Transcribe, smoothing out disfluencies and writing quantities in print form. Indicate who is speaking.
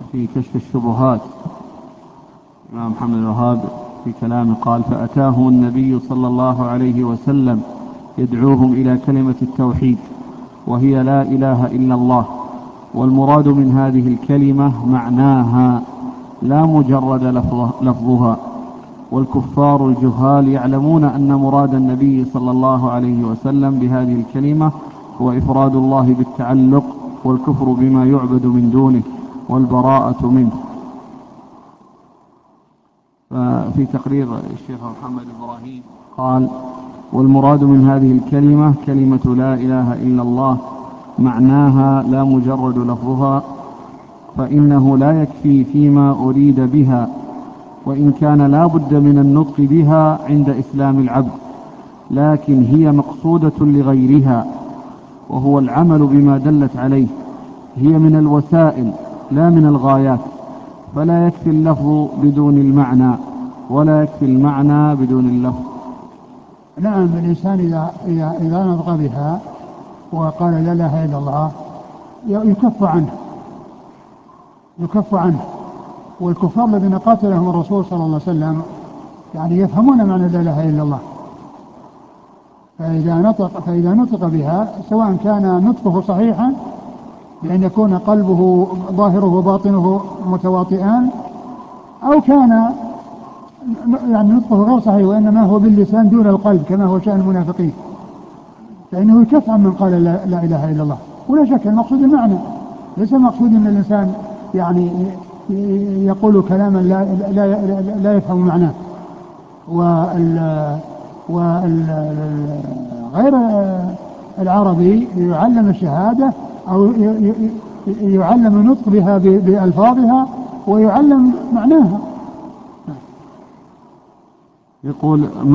Speaker 1: في كشف الشبهات الإمام محمد الوهاب في كلامه قال: فأتاهم النبي صلى الله عليه وسلم يدعوهم إلى كلمة التوحيد وهي لا إله إلا الله، والمراد من هذه الكلمة معناها لا مجرد لفظها. والكفار الجهال يعلمون أن مراد النبي صلى الله عليه وسلم بهذه الكلمة هو إفراد الله بالتعلق والكفر بما يعبد من دونه والبراءة منه. ففي تقرير الشيخ محمد إبراهيم قال: والمراد من هذه الكلمة كلمة لا إله إلا الله معناها لا مجرد لفظها، فإنه لا يكفي فيما أريد بها، وإن كان لا بد من النطق بها عند إسلام العبد، لكن هي مقصودة لغيرها وهو العمل بما دلت عليه. هي من الوسائل لا من الغايات، فلا يكفي اللفظ بدون المعنى ولا يكفي المعنى بدون اللفظ.
Speaker 2: نعم، الإنسان إذا نطق بها وقال لا إله إلا الله يكف عنه. والكفار الذين قاتلهم الرسول صلى الله عليه وسلم يعني يفهمون معنى لا إله إلا الله، فإذا نطق بها سواء كان نطقه صحيحا بأن يكون قلبه ظاهره وباطنه متواطئان، أو كان يعني نطقه غير صحيح وإنما هو باللسان دون القلب كما هو شأن المنافقين، فإنه يكف عن من قال لا إله إلا الله. ولا شك المقصود المعنى، ليس المقصود أن الإنسان يعني يقول كلاما لا يفهم معناه. وغير العربي يعلم الشهادة أو يعلم النطق بها بألفاظها ويعلم معناها.
Speaker 1: يقول